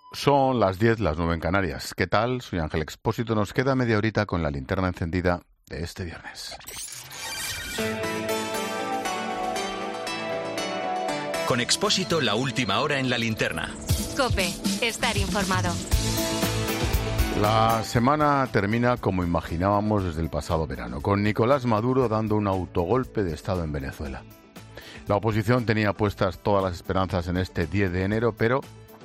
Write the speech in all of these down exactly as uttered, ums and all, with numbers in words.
Son las diez, las nueve en Canarias. ¿Qué tal? Soy Ángel Expósito. Nos queda media horita con la linterna encendida de este viernes. Con Expósito, la última hora en la linterna. COPE, estar informado. La semana termina como imaginábamos desde el pasado verano, con Nicolás Maduro dando un autogolpe de Estado en Venezuela. La oposición tenía puestas todas las esperanzas en este diez de enero, pero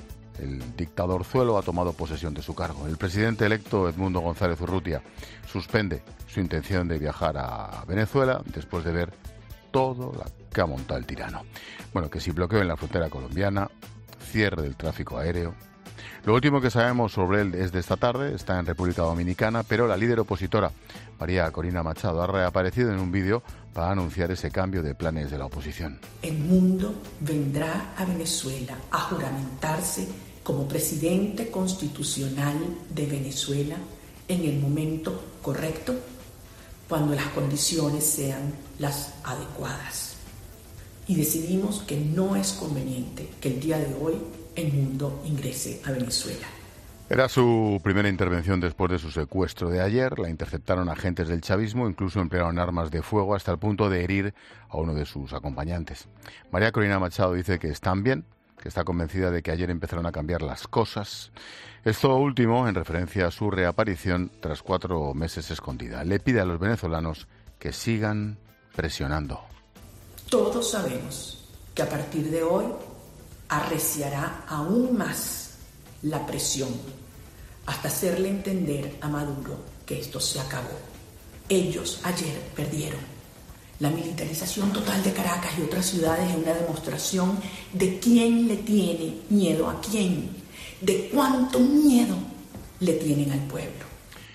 el dictadorzuelo ha tomado posesión de su cargo. El presidente electo, Edmundo González Urrutia, suspende su intención de viajar a Venezuela después de ver todo lo que ha montado el tirano. Bueno, que si bloqueo en la frontera colombiana, cierre del tráfico aéreo. Lo último que sabemos sobre él es de esta tarde, está en República Dominicana, pero la líder opositora, María Corina Machado, ha reaparecido en un vídeo para anunciar ese cambio de planes de la oposición. El mundo vendrá a Venezuela a juramentarse como presidente constitucional de Venezuela en el momento correcto, cuando las condiciones sean las adecuadas. Y decidimos que no es conveniente que el día de hoy el mundo ingrese a Venezuela. Era su primera intervención después de su secuestro de ayer. La interceptaron agentes del chavismo, incluso emplearon armas de fuego hasta el punto de herir a uno de sus acompañantes. María Corina Machado dice que están bien, que está convencida de que ayer empezaron a cambiar las cosas. Esto último en referencia a su reaparición tras cuatro meses escondida. Le pide a los venezolanos que sigan presionando. Todos sabemos que a partir de hoy arreciará aún más la presión hasta hacerle entender a Maduro que esto se acabó. Ellos ayer perdieron. La militarización total de Caracas y otras ciudades es una demostración de quién le tiene miedo a quién, de cuánto miedo le tienen al pueblo.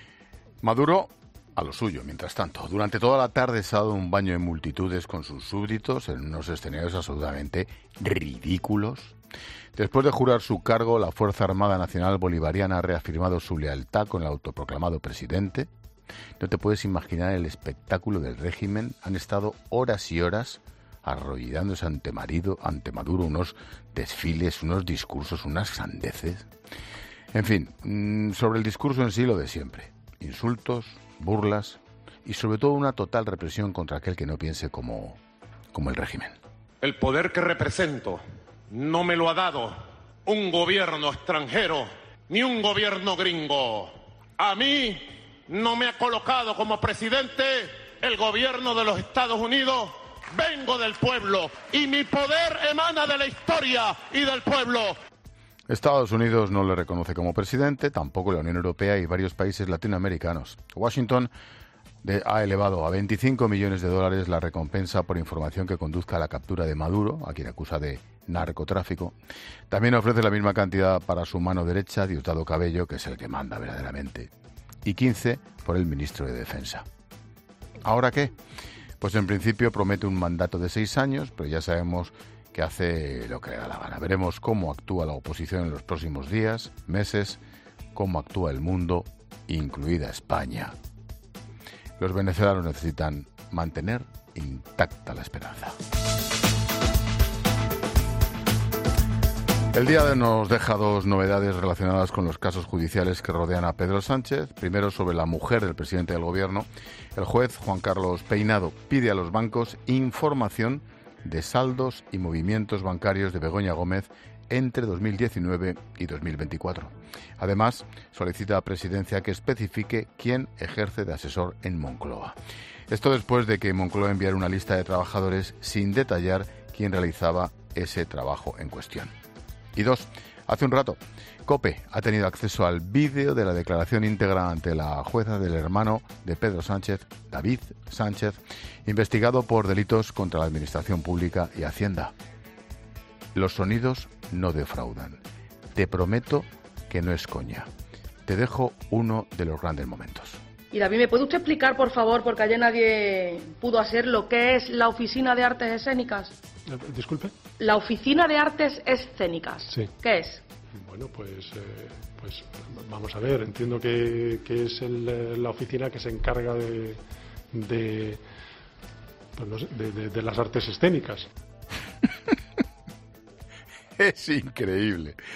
Maduro a lo suyo, mientras tanto. Durante toda la tarde se ha dado un baño de multitudes con sus súbditos en unos escenarios absolutamente ridículos. Después de jurar su cargo, la Fuerza Armada Nacional Bolivariana ha reafirmado su lealtad con el autoproclamado presidente. No te puedes imaginar el espectáculo del régimen. Han estado horas y horas arrodillándose ante, marido, ante Maduro, unos desfiles, unos discursos, unas sandeces. En fin, sobre el discurso en sí lo de siempre. Insultos, burlas y sobre todo una total represión contra aquel que no piense como, como el régimen. El poder que represento no me lo ha dado un gobierno extranjero ni un gobierno gringo. A mí no me ha colocado como presidente el gobierno de los Estados Unidos. Vengo del pueblo y mi poder emana de la historia y del pueblo. Estados Unidos no le reconoce como presidente, tampoco la Unión Europea y varios países latinoamericanos. Washington de, ha elevado a veinticinco millones de dólares la recompensa por información que conduzca a la captura de Maduro, a quien acusa de narcotráfico. También ofrece la misma cantidad para su mano derecha, Diosdado Cabello, que es el que manda verdaderamente, y quince por el ministro de Defensa. ¿Ahora qué? Pues en principio promete un mandato de seis años, pero ya sabemos que hace lo que le da la gana. Veremos cómo actúa la oposición en los próximos días, meses, cómo actúa el mundo, incluida España. Los venezolanos necesitan mantener intacta la esperanza. El día nos deja dos novedades relacionadas con los casos judiciales que rodean a Pedro Sánchez. Primero, sobre la mujer del presidente del gobierno. El juez Juan Carlos Peinado pide a los bancos información de saldos y movimientos bancarios de Begoña Gómez entre dos mil diecinueve y dos mil veinticuatro. Además, solicita a Presidencia que especifique quién ejerce de asesor en Moncloa. Esto después de que Moncloa enviara una lista de trabajadores sin detallar quién realizaba ese trabajo en cuestión. Y dos, hace un rato, COPE ha tenido acceso al vídeo de la declaración íntegra ante la jueza del hermano de Pedro Sánchez, David Sánchez, investigado por delitos contra la Administración Pública y Hacienda. Los sonidos no defraudan. Te prometo que no es coña. Te dejo uno de los grandes momentos. Y David, ¿me puede usted explicar, por favor, porque ayer nadie pudo hacer lo que es la Oficina de Artes Escénicas? Disculpe. La Oficina de Artes Escénicas. Sí. ¿Qué es? Bueno, pues, eh, pues vamos a ver. Entiendo que, que es el, la oficina que se encarga de de, pues no sé, de, de, de las artes escénicas. Es increíble.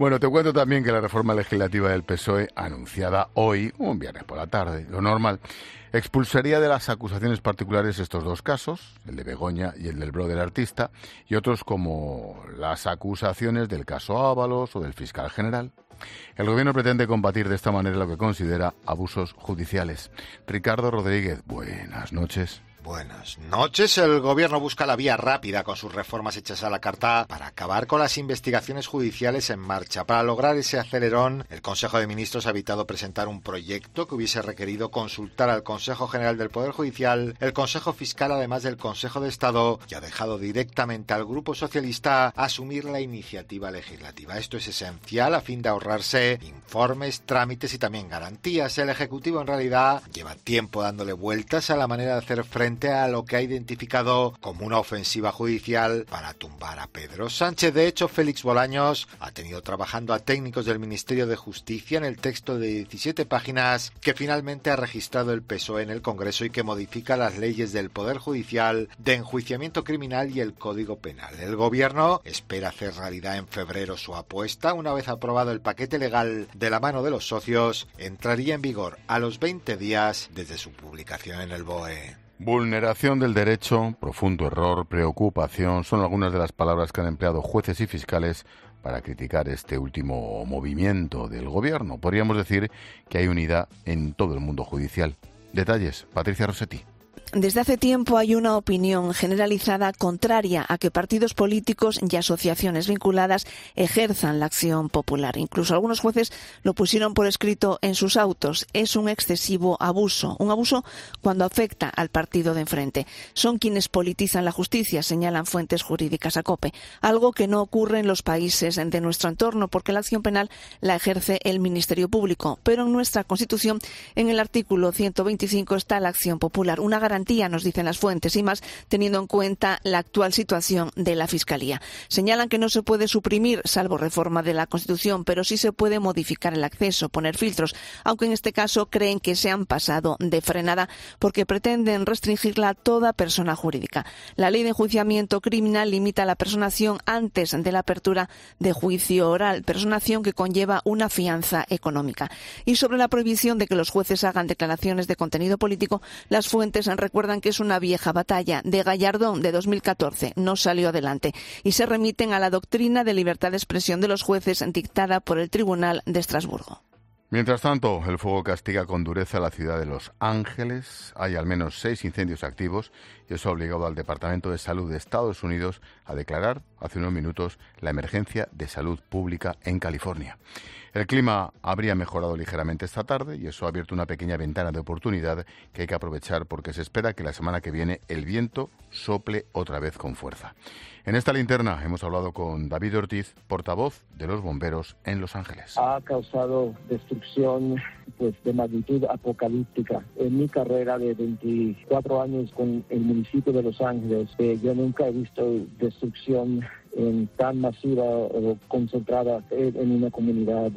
Bueno, te cuento también que la reforma legislativa del P S O E, anunciada hoy, un viernes por la tarde, lo normal, expulsaría de las acusaciones particulares estos dos casos, el de Begoña y el del brother artista, y otros como las acusaciones del caso Ábalos o del fiscal general. El gobierno pretende combatir de esta manera lo que considera abusos judiciales. Ricardo Rodríguez, buenas noches. Buenas noches. El gobierno busca la vía rápida con sus reformas hechas a la carta para acabar con las investigaciones judiciales en marcha. Para lograr ese acelerón, el Consejo de Ministros ha evitado presentar un proyecto que hubiese requerido consultar al Consejo General del Poder Judicial, el Consejo Fiscal, además del Consejo de Estado, y ha dejado directamente al Grupo Socialista asumir la iniciativa legislativa. Esto es esencial a fin de ahorrarse informes, trámites y también garantías. El Ejecutivo en realidad lleva tiempo dándole vueltas a la manera de hacer frente a lo que ha identificado como una ofensiva judicial para tumbar a Pedro Sánchez. De hecho, Félix Bolaños ha tenido trabajando a técnicos del Ministerio de Justicia en el texto de diecisiete páginas que finalmente ha registrado el P S O E en el Congreso y que modifica las leyes del Poder Judicial, de enjuiciamiento criminal y el Código Penal. El Gobierno espera hacer realidad en febrero su apuesta. Una vez aprobado el paquete legal de la mano de los socios, entraría en vigor a los veinte días desde su publicación en el B O E. Vulneración del derecho, profundo error, preocupación, son algunas de las palabras que han empleado jueces y fiscales para criticar este último movimiento del gobierno. Podríamos decir que hay unidad en todo el mundo judicial. Detalles, Patricia Rossetti. Desde hace tiempo hay una opinión generalizada contraria a que partidos políticos y asociaciones vinculadas ejerzan la acción popular. Incluso algunos jueces lo pusieron por escrito en sus autos. Es un excesivo abuso, un abuso cuando afecta al partido de enfrente. Son quienes politizan la justicia, señalan fuentes jurídicas a COPE, algo que no ocurre en los países de nuestro entorno porque la acción penal la ejerce el Ministerio Público. Pero en nuestra Constitución, en el artículo ciento veinticinco, está la acción popular, una garantía, nos dicen las fuentes, y más teniendo en cuenta la actual situación de la Fiscalía. Señalan que no se puede suprimir, salvo reforma de la Constitución, pero sí se puede modificar el acceso, poner filtros, aunque en este caso creen que se han pasado de frenada porque pretenden restringirla a toda persona jurídica. La ley de enjuiciamiento criminal limita la personación antes de la apertura de juicio oral, personación que conlleva una fianza económica. Y sobre la prohibición de que los jueces hagan declaraciones de contenido político, las fuentes han recuerdan que es una vieja batalla de Gallardón de dos mil catorce, no salió adelante, y se remiten a la doctrina de libertad de expresión de los jueces dictada por el Tribunal de Estrasburgo. Mientras tanto, el fuego castiga con dureza la ciudad de Los Ángeles. Hay al menos seis incendios activos y eso ha obligado al Departamento de Salud de Estados Unidos a declarar hace unos minutos la emergencia de salud pública en California. El clima habría mejorado ligeramente esta tarde y eso ha abierto una pequeña ventana de oportunidad que hay que aprovechar porque se espera que la semana que viene el viento sople otra vez con fuerza. En esta linterna hemos hablado con David Ortiz, portavoz de los bomberos en Los Ángeles. Ha causado destrucción pues de magnitud apocalíptica. En mi carrera de veinticuatro años con el municipio de Los Ángeles, eh, yo nunca he visto destrucción en tan masiva o concentrada en, en una comunidad.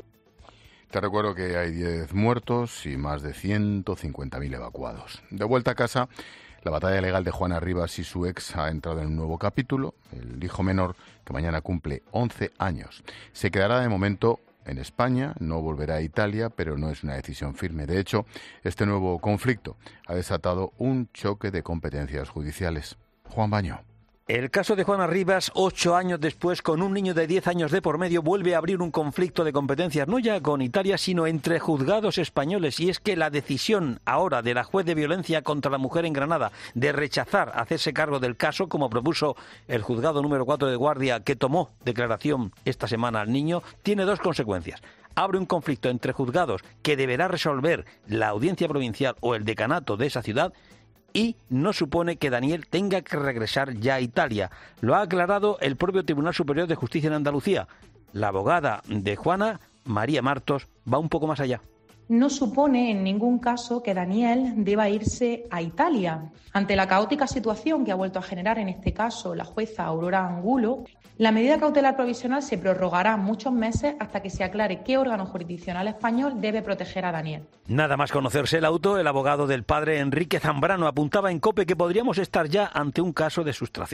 Te recuerdo que hay diez muertos y más de ciento cincuenta mil evacuados. De vuelta a casa, la batalla legal de Juana Rivas y su ex ha entrado en un nuevo capítulo. El hijo menor, que mañana cumple once años, se quedará de momento en España, no volverá a Italia, pero no es una decisión firme. De hecho, este nuevo conflicto ha desatado un choque de competencias judiciales. Juan Baño. El caso de Juana Rivas, ocho años después, con un niño de diez años de por medio, vuelve a abrir un conflicto de competencias, no ya con Italia, sino entre juzgados españoles. Y es que la decisión ahora de la juez de violencia contra la mujer en Granada de rechazar hacerse cargo del caso, como propuso el juzgado número cuatro de Guardia, que tomó declaración esta semana al niño, tiene dos consecuencias. Abre un conflicto entre juzgados que deberá resolver la audiencia provincial o el decanato de esa ciudad, y no supone que Daniel tenga que regresar ya a Italia. Lo ha aclarado el propio Tribunal Superior de Justicia en Andalucía. La abogada de Juana, María Martos, va un poco más allá. No supone en ningún caso que Daniel deba irse a Italia. Ante la caótica situación que ha vuelto a generar en este caso la jueza Aurora Angulo, la medida cautelar provisional se prorrogará muchos meses hasta que se aclare qué órgano jurisdiccional español debe proteger a Daniel. Nada más conocerse el auto, el abogado del padre Enrique Zambrano apuntaba en COPE que podríamos estar ya ante un caso de sustracción.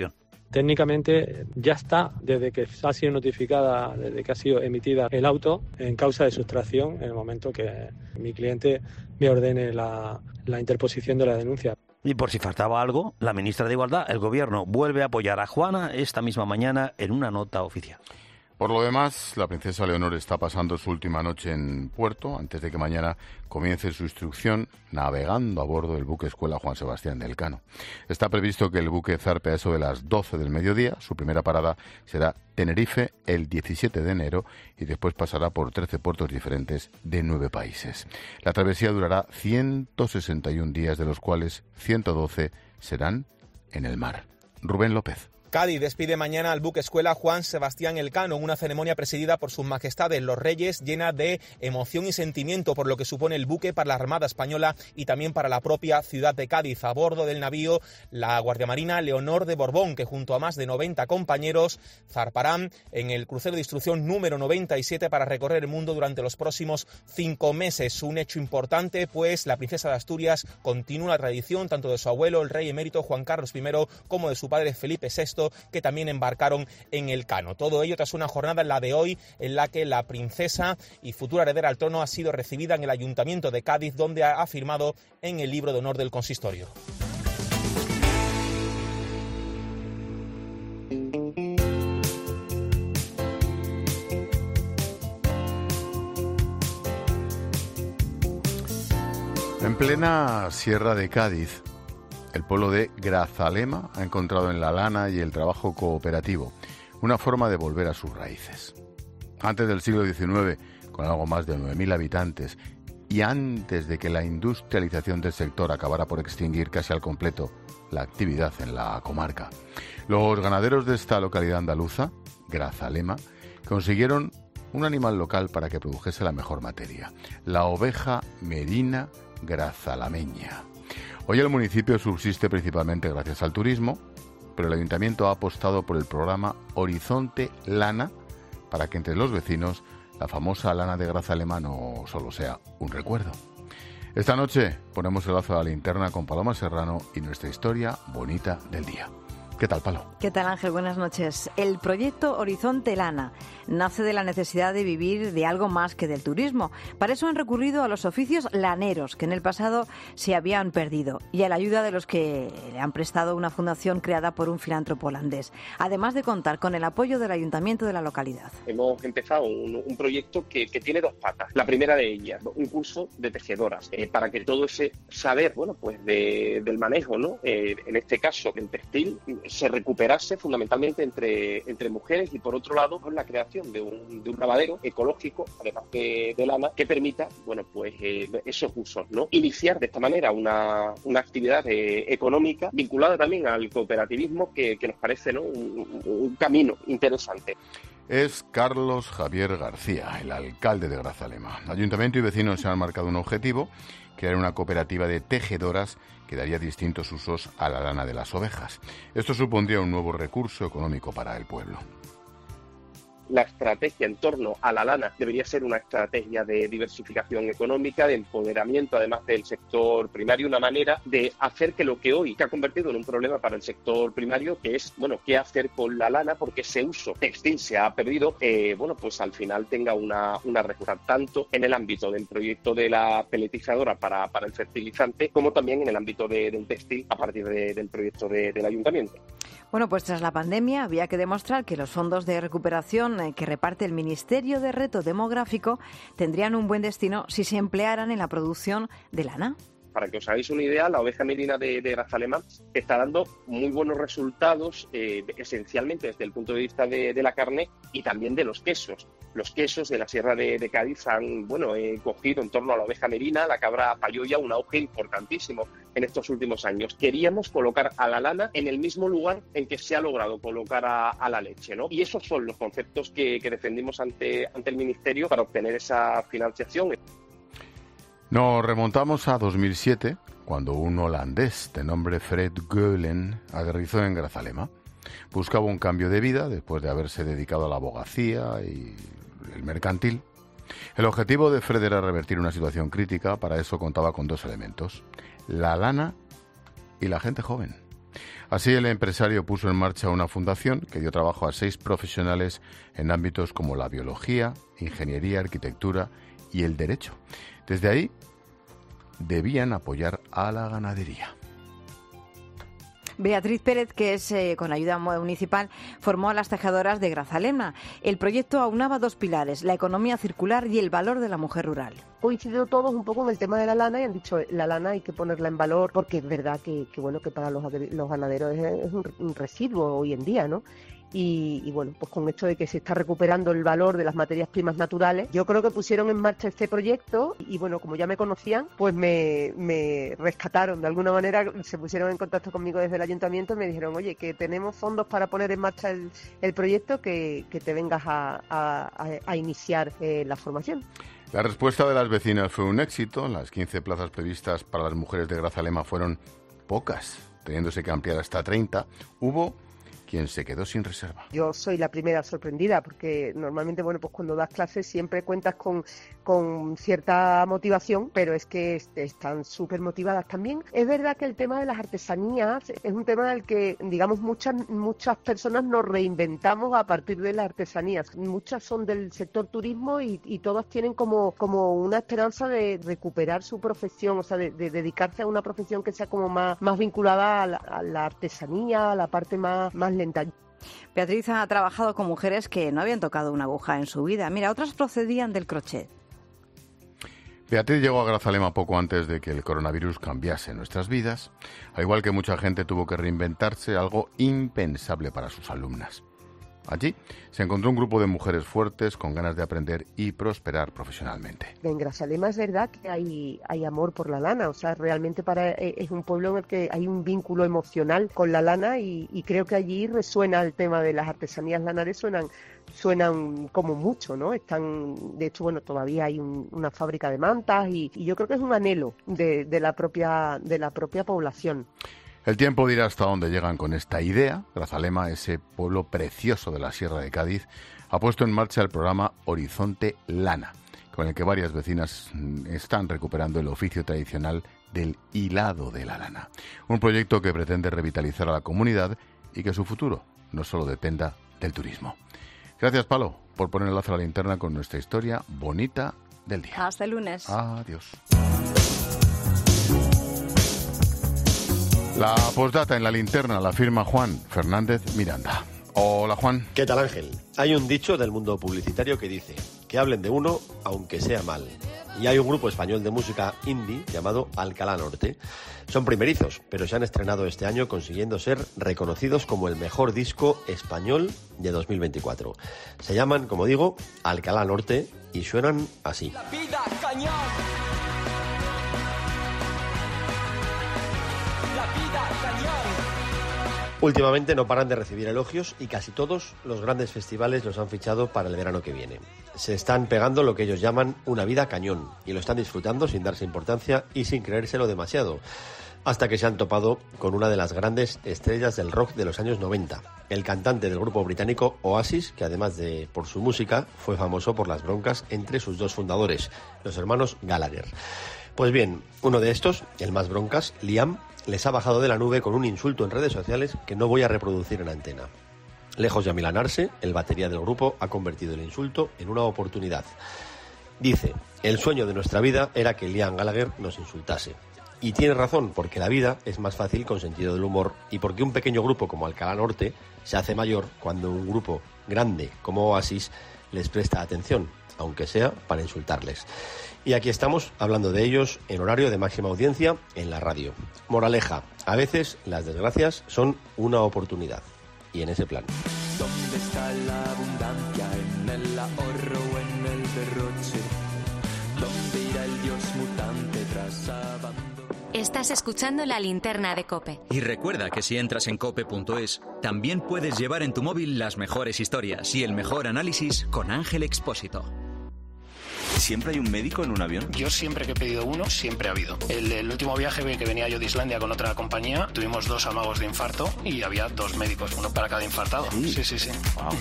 Técnicamente ya está, desde que ha sido notificada, desde que ha sido emitida el auto, en causa de sustracción en el momento que mi cliente me ordene la, la interposición de la denuncia. Y por si faltaba algo, la ministra de Igualdad, el Gobierno, vuelve a apoyar a Juana esta misma mañana en una nota oficial. Por lo demás, la princesa Leonor está pasando su última noche en puerto antes de que mañana comience su instrucción navegando a bordo del buque escuela Juan Sebastián de Elcano. Está previsto que el buque zarpe a eso de las doce del mediodía. Su primera parada será Tenerife el diecisiete de enero y después pasará por trece puertos diferentes de nueve países. La travesía durará ciento sesenta y un días, de los cuales ciento doce serán en el mar. Rubén López. Cádiz despide mañana al buque escuela Juan Sebastián Elcano, una ceremonia presidida por sus majestades los reyes, llena de emoción y sentimiento por lo que supone el buque para la Armada Española y también para la propia ciudad de Cádiz. A bordo del navío, la Guardia Marina Leonor de Borbón, que junto a más de noventa compañeros zarparán en el crucero de instrucción número noventa y siete para recorrer el mundo durante los próximos cinco meses. Un hecho importante, pues la princesa de Asturias continúa la tradición tanto de su abuelo, el rey emérito Juan Carlos primero, como de su padre Felipe sexto, que también embarcaron en Elcano. Todo ello tras una jornada en la de hoy en la que la princesa y futura heredera al trono ha sido recibida en el Ayuntamiento de Cádiz, donde ha firmado en el libro de honor del consistorio. En plena Sierra de Cádiz, el pueblo de Grazalema ha encontrado en la lana y el trabajo cooperativo una forma de volver a sus raíces. Antes del siglo diecinueve, con algo más de nueve mil habitantes, y antes de que la industrialización del sector acabara por extinguir casi al completo la actividad en la comarca, los ganaderos de esta localidad andaluza, Grazalema, consiguieron un animal local para que produjese la mejor materia, la oveja merina grazalameña. Hoy el municipio subsiste principalmente gracias al turismo, pero el ayuntamiento ha apostado por el programa Horizonte Lana para que entre los vecinos la famosa lana de Grazalema no solo sea un recuerdo. Esta noche ponemos el lazo a la linterna con Paloma Serrano y nuestra historia bonita del día. ¿Qué tal, Palo? ¿Qué tal, Ángel? Buenas noches. El proyecto Horizonte Lana nace de la necesidad de vivir de algo más que del turismo. Para eso han recurrido a los oficios laneros, que en el pasado se habían perdido, y a la ayuda de los que le han prestado una fundación creada por un filántropo holandés, además de contar con el apoyo del ayuntamiento de la localidad. Hemos empezado un, un proyecto que, que tiene dos patas. La primera de ellas, un curso de tejedoras, eh, para que todo ese saber, bueno, pues de, del manejo, ¿no? Eh, en este caso, del textil, se recuperase fundamentalmente entre, entre mujeres, y por otro lado la creación de un, de un lavadero ecológico, además de, de lana, que permita, bueno, pues eh, esos usos, ¿no? Iniciar de esta manera una, una actividad eh, económica vinculada también al cooperativismo que, que nos parece, ¿no? un, un camino interesante. Es Carlos Javier García, el alcalde de Grazalema. Ayuntamiento y vecinos se han marcado un objetivo: crear una cooperativa de tejedoras que daría distintos usos a la lana de las ovejas. Esto supondría un nuevo recurso económico para el pueblo. La estrategia en torno a la lana debería ser una estrategia de diversificación económica, de empoderamiento además del sector primario, una manera de hacer que lo que hoy se ha convertido en un problema para el sector primario, que es, bueno, qué hacer con la lana, porque ese uso textil se ha perdido, eh, bueno, pues al final tenga una, una respuesta tanto en el ámbito del proyecto de la peletizadora para, para el fertilizante, como también en el ámbito de, del textil a partir de, del proyecto de, del ayuntamiento. Bueno, pues tras la pandemia había que demostrar que los fondos de recuperación que reparte el Ministerio de Reto Demográfico tendrían un buen destino si se emplearan en la producción de lana. Para que os hagáis una idea, la oveja merina de, de Grazalema está dando muy buenos resultados, eh, esencialmente desde el punto de vista de, de la carne y también de los quesos. Los quesos de la Sierra de, de Cádiz han, bueno, eh, cogido en torno a la oveja merina, la cabra payoya, un auge importantísimo en estos últimos años. Queríamos colocar a la lana en el mismo lugar en que se ha logrado colocar a, a la leche, ¿no? Y esos son los conceptos que, que defendimos ante, ante el Ministerio para obtener esa financiación. Nos remontamos a dos mil siete, cuando un holandés de nombre Fred Geulen aterrizó en Grazalema. Buscaba un cambio de vida después de haberse dedicado a la abogacía y el mercantil. El objetivo de Fred era revertir una situación crítica. Para eso contaba con dos elementos: la lana y la gente joven. Así, el empresario puso en marcha una fundación que dio trabajo a seis profesionales en ámbitos como la biología, ingeniería, arquitectura y el derecho. Desde ahí, debían apoyar a la ganadería. Beatriz Pérez, que es eh, con ayuda municipal, formó a las tejedoras de Grazalema. El proyecto aunaba dos pilares, la economía circular y el valor de la mujer rural. Coincidió todos un poco en el tema de la lana y han dicho la lana hay que ponerla en valor porque es verdad que, que bueno que para los, los ganaderos es, es un, un residuo hoy en día, ¿no? Y, y bueno, pues con esto de que se está recuperando el valor de las materias primas naturales, yo creo que pusieron en marcha este proyecto y bueno, como ya me conocían, pues me, me rescataron de alguna manera, se pusieron en contacto conmigo desde el ayuntamiento y me dijeron, oye, que tenemos fondos para poner en marcha el, el proyecto, que, que te vengas a, a, a iniciar eh, la formación. La respuesta de las vecinas fue un éxito. Las quince plazas previstas para las mujeres de Grazalema fueron pocas, teniéndose que ampliar hasta treinta. Hubo quien se quedó sin reserva. Yo soy la primera sorprendida porque normalmente, bueno, pues cuando das clases siempre cuentas con, con cierta motivación, pero es que están súper motivadas también. Es verdad que el tema de las artesanías es un tema del que, digamos, muchas muchas personas nos reinventamos a partir de las artesanías. Muchas son del sector turismo y, y todas tienen como, como una esperanza de recuperar su profesión, o sea, de, de dedicarse a una profesión que sea como más, más vinculada a la, a la artesanía, a la parte más, más lenta. Beatriz ha trabajado con mujeres que no habían tocado una aguja en su vida. Mira, otras procedían del crochet. Beatriz llegó a Grazalema poco antes de que el coronavirus cambiase nuestras vidas, al igual que mucha gente tuvo que reinventarse, algo impensable para sus alumnas. Allí se encontró un grupo de mujeres fuertes con ganas de aprender y prosperar profesionalmente. En Grazalema es verdad que hay, hay amor por la lana, o sea, realmente para, es un pueblo en el que hay un vínculo emocional con la lana y, y creo que allí resuena el tema de las artesanías lanares, suenan, suenan como mucho, ¿no? Están, de hecho, bueno, todavía hay un, una fábrica de mantas y, y yo creo que es un anhelo de, de, la propia, de la propia población. El tiempo dirá hasta dónde llegan con esta idea. Grazalema, ese pueblo precioso de la Sierra de Cádiz, ha puesto en marcha el programa Horizonte Lana, con el que varias vecinas están recuperando el oficio tradicional del hilado de la lana. Un proyecto que pretende revitalizar a la comunidad y que su futuro no solo dependa del turismo. Gracias, Palo, por poner el lazo a la linterna con nuestra historia bonita del día. Hasta el lunes. Adiós. La postdata en la linterna la firma Juan Fernández Miranda. Hola, Juan. ¿Qué tal, Ángel? Hay un dicho del mundo publicitario que dice que hablen de uno aunque sea mal. Y hay un grupo español de música indie llamado Alcalá Norte. Son primerizos, pero se han estrenado este año consiguiendo ser reconocidos como el mejor disco español de dos mil veinticuatro. Se llaman, como digo, Alcalá Norte y suenan así. La vida cañón. Últimamente no paran de recibir elogios y casi todos los grandes festivales los han fichado para el verano que viene. Se están pegando lo que ellos llaman una vida cañón y lo están disfrutando sin darse importancia y sin creérselo demasiado, hasta que se han topado con una de las grandes estrellas del rock de los años noventa, el cantante del grupo británico Oasis, que además de por su música fue famoso por las broncas entre sus dos fundadores, los hermanos Gallagher. Pues bien, uno de estos, el más broncas, Liam, les ha bajado de la nube con un insulto en redes sociales que no voy a reproducir en antena. Lejos de amilanarse, el batería del grupo ha convertido el insulto en una oportunidad. Dice, el sueño de nuestra vida era que Liam Gallagher nos insultase. Y tiene razón, porque la vida es más fácil con sentido del humor y porque un pequeño grupo como Alcalá Norte se hace mayor cuando un grupo grande como Oasis les presta atención, aunque sea para insultarles. Y aquí estamos hablando de ellos en horario de máxima audiencia en la radio. Moraleja, a veces las desgracias son una oportunidad. Y en ese plan. ¿Dónde está la abundancia? ¿En el ahorro o en el derroche? ¿Dónde irá el dios mutante tras abandono? Estás escuchando La Linterna de COPE. Y recuerda que si entras en cope punto es, también puedes llevar en tu móvil las mejores historias y el mejor análisis con Ángel Expósito. ¿Siempre hay un médico en un avión? Yo siempre que he pedido uno, siempre ha habido. El, el último viaje que venía yo de Islandia con otra compañía, tuvimos dos amagos de infarto y había dos médicos, uno para cada infartado. Sí, sí, sí. sí. Wow.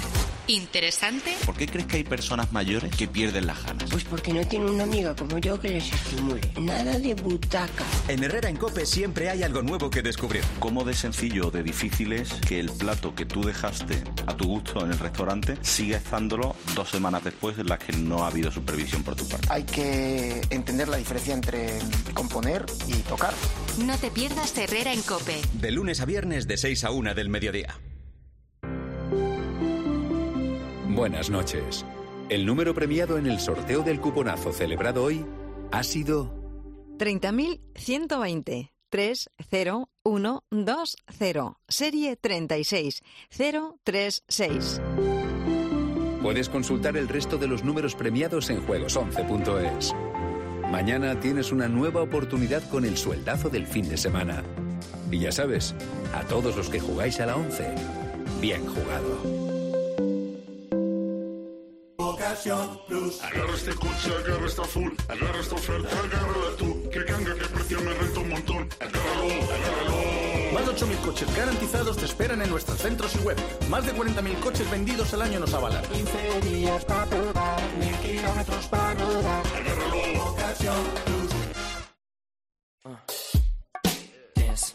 ¿Interesante? ¿Por qué crees que hay personas mayores que pierden las ganas? Pues porque no tiene una amiga como yo que les estimule. Nada de butaca. En Herrera en COPE siempre hay algo nuevo que descubrir. ¿Cómo de sencillo o de difícil es que el plato que tú dejaste a tu gusto en el restaurante siga estándolo dos semanas después en las que no ha habido supervisión por tu parte? Hay que entender la diferencia entre componer y tocar. No te pierdas Herrera en COPE. De lunes a viernes de seis a una del mediodía. Buenas noches. El número premiado en el sorteo del cuponazo celebrado hoy ha sido treinta mil ciento veinte. tres cero uno dos cero. Serie treinta y seis cero tres seis. Puedes consultar el resto de los números premiados en juegos once punto es. Mañana tienes una nueva oportunidad con el sueldazo del fin de semana. Y ya sabes, a todos los que jugáis a la once, bien jugado. Plus. Agarra este coche, agarra esta full, agarra esta oferta, agárrala tú. Que canga, que precio me renta un montón. Agárralo, agárralo. Más de ocho mil coches garantizados te esperan en nuestros centros y web. Más de cuarenta mil coches vendidos al año nos avalan. quince días para probar, mil kilómetros para rodar. Agárralo. Ocasión Plus. Uh. Dance.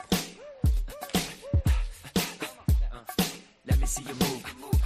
Uh. Let me see you move.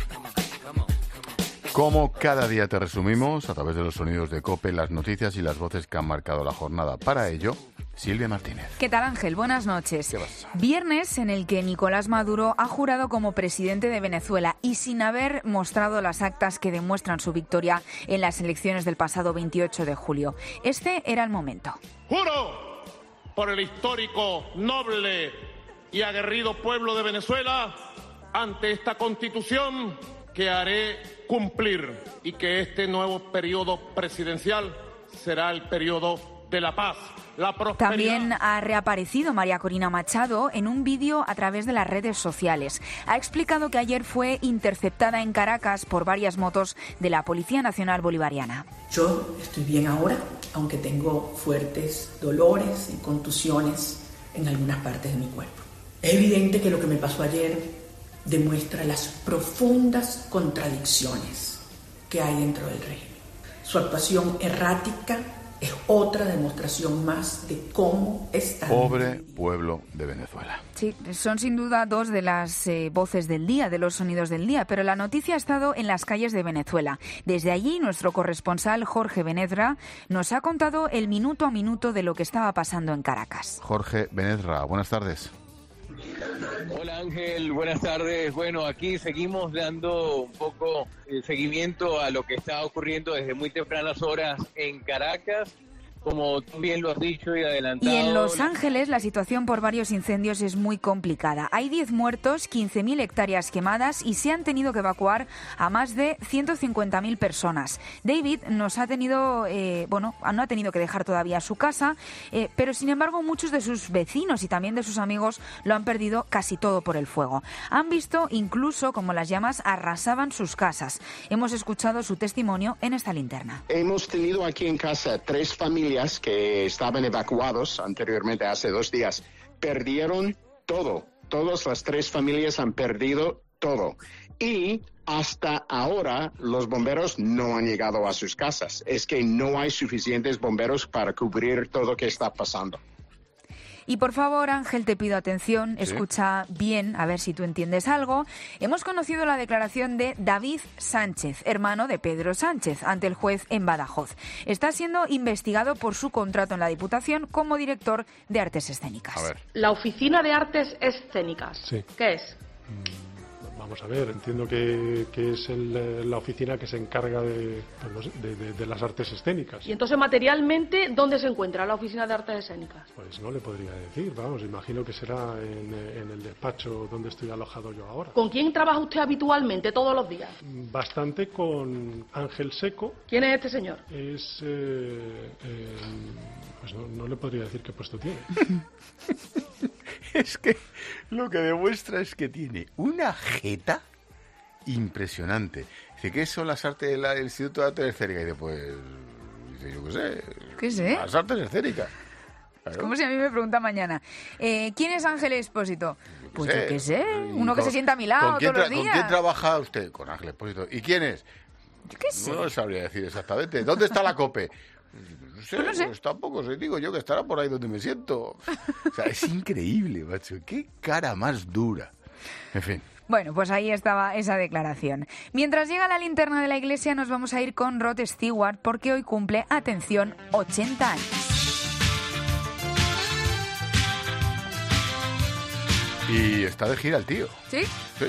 Como cada día te resumimos, a través de los sonidos de COPE, las noticias y las voces que han marcado la jornada. Para ello, Silvia Martínez. ¿Qué tal, Ángel? Buenas noches. ¿Qué pasa? Viernes en el que Nicolás Maduro ha jurado como presidente de Venezuela y sin haber mostrado las actas que demuestran su victoria en las elecciones del pasado veintiocho de julio. Este era el momento. Juro por el histórico, noble y aguerrido pueblo de Venezuela ante esta Constitución que haré cumplir y que este nuevo periodo presidencial será el periodo de la paz, la prosperidad. También ha reaparecido María Corina Machado en un vídeo a través de las redes sociales. Ha explicado que ayer fue interceptada en Caracas por varias motos de la Policía Nacional Bolivariana. Yo estoy bien ahora, aunque tengo fuertes dolores y contusiones en algunas partes de mi cuerpo. Es evidente que lo que me pasó ayer demuestra las profundas contradicciones que hay dentro del régimen. Su actuación errática es otra demostración más de cómo está. Pobre pueblo de Venezuela. Sí, son sin duda dos de las eh, voces del día, de los sonidos del día, pero la noticia ha estado en las calles de Venezuela. Desde allí, nuestro corresponsal Jorge Benedra nos ha contado el minuto a minuto de lo que estaba pasando en Caracas. Jorge Benedra, buenas tardes. Hola Ángel, buenas tardes. Bueno, aquí seguimos dando un poco el seguimiento a lo que está ocurriendo desde muy tempranas horas en Caracas. Como tú bien lo has dicho y adelantado. Y en Los Ángeles la situación por varios incendios es muy complicada. Hay diez muertos, quince mil hectáreas quemadas y se han tenido que evacuar a más de ciento cincuenta mil personas. David nos ha tenido, eh, bueno, no ha tenido que dejar todavía su casa, eh, pero sin embargo muchos de sus vecinos y también de sus amigos lo han perdido casi todo por el fuego. Han visto incluso como las llamas arrasaban sus casas. Hemos escuchado su testimonio en esta linterna. Hemos tenido aquí en casa tres familias que estaban evacuados anteriormente, hace dos días. Perdieron todo. Todas las tres familias han perdido todo. Y hasta ahora los bomberos no han llegado a sus casas. Es que no hay suficientes bomberos para cubrir todo lo que está pasando. Y por favor, Ángel, te pido atención, ¿Sí? Escucha bien, a ver si tú entiendes algo. Hemos conocido la declaración de David Sánchez, hermano de Pedro Sánchez, ante el juez en Badajoz. Está siendo investigado por su contrato en la Diputación como director de Artes Escénicas. A ver. La Oficina de Artes Escénicas, sí. ¿Qué es? Vamos a ver, entiendo que, que es el, la oficina que se encarga de, de, de, de las artes escénicas. Y entonces, materialmente, ¿dónde se encuentra la Oficina de Artes Escénicas? Pues no le podría decir, vamos, imagino que será en, en el despacho donde estoy alojado yo ahora. ¿Con quién trabaja usted habitualmente todos los días? Bastante con Ángel Seco. ¿Quién es este señor? Es... Eh, eh, pues no, no le podría decir qué puesto tiene. Es que lo que demuestra es que tiene una jeta impresionante. Dice, ¿qué son las artes del Instituto de Artes Escénicas? Y dice, pues, dice, yo qué sé. ¿Qué sé? Las artes escénicas. Claro. Es como si a mí me pregunta mañana, eh, ¿quién es Ángel Expósito? Pues sé. yo qué sé, Y uno que con- se sienta a mi lado ¿con quién todos los tra- ¿Con días. quién trabaja usted? Con Ángel Expósito. ¿Y quién es? Yo qué sé. No lo sabría decir exactamente. ¿Dónde está la COPE? No sé, Pues no sé. pues tampoco sé. Digo yo que estará por ahí donde me siento. O sea, es increíble, macho. Qué cara más dura. En fin. Bueno, pues ahí estaba esa declaración. Mientras llega la linterna de la iglesia, nos vamos a ir con Rod Stewart porque hoy cumple, atención, ochenta años. Y está de gira el tío. ¿Sí? Sí.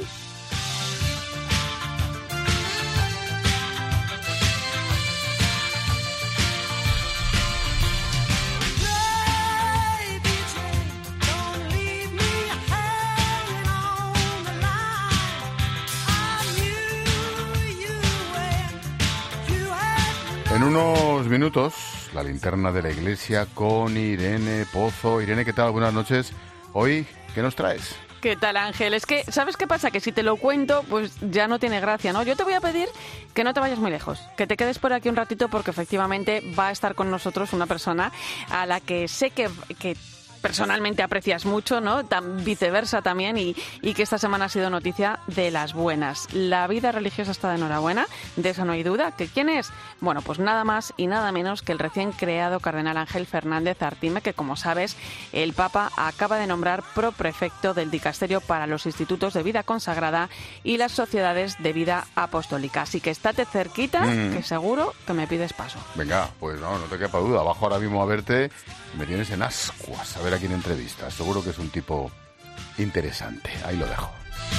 En unos minutos, la linterna de la iglesia con Irene Pozo. Irene, ¿qué tal? Buenas noches. Hoy, ¿qué nos traes? ¿Qué tal, Ángel? Es que, ¿sabes qué pasa? Que si te lo cuento, pues ya no tiene gracia, ¿no? Yo te voy a pedir que no te vayas muy lejos, que te quedes por aquí un ratito porque efectivamente va a estar con nosotros una persona a la que sé que... que personalmente aprecias mucho, ¿no? Tan, viceversa también, y, y que esta semana ha sido noticia de las buenas. La vida religiosa está de enhorabuena, de eso no hay duda. ¿Que quién es? Bueno, pues nada más y nada menos que el recién creado cardenal Ángel Fernández Artime, que como sabes, el Papa acaba de nombrar proprefecto del dicasterio para los institutos de vida consagrada y las sociedades de vida apostólica. Así que estate cerquita, Mm. que seguro que me pides paso. Venga, pues no, no te quepa duda. Bajo ahora mismo a verte. Me tienes en ascuas. A ver a quién entrevistas. Seguro que es un tipo interesante. Ahí lo dejo.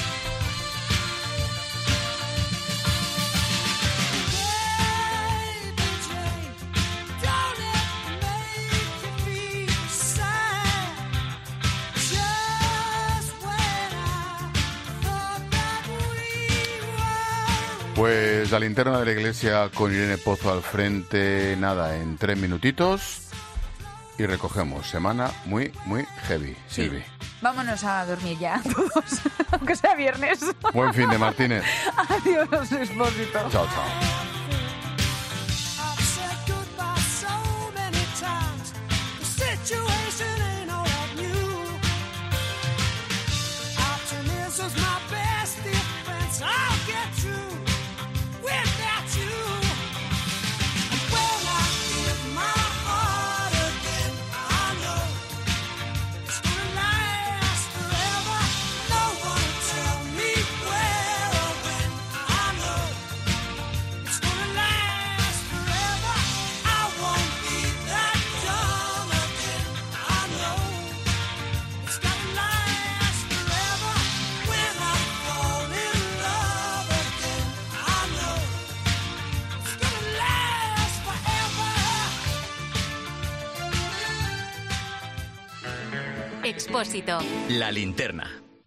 Pues la linterna de la iglesia con Irene Pozo al frente, nada, en tres minutitos y recogemos. Semana muy, muy heavy, Silvi. Vámonos a dormir ya, todos, aunque sea viernes. Buen fin de Martínez. Adiós, Expósito. Chao, chao. Expósito. La linterna.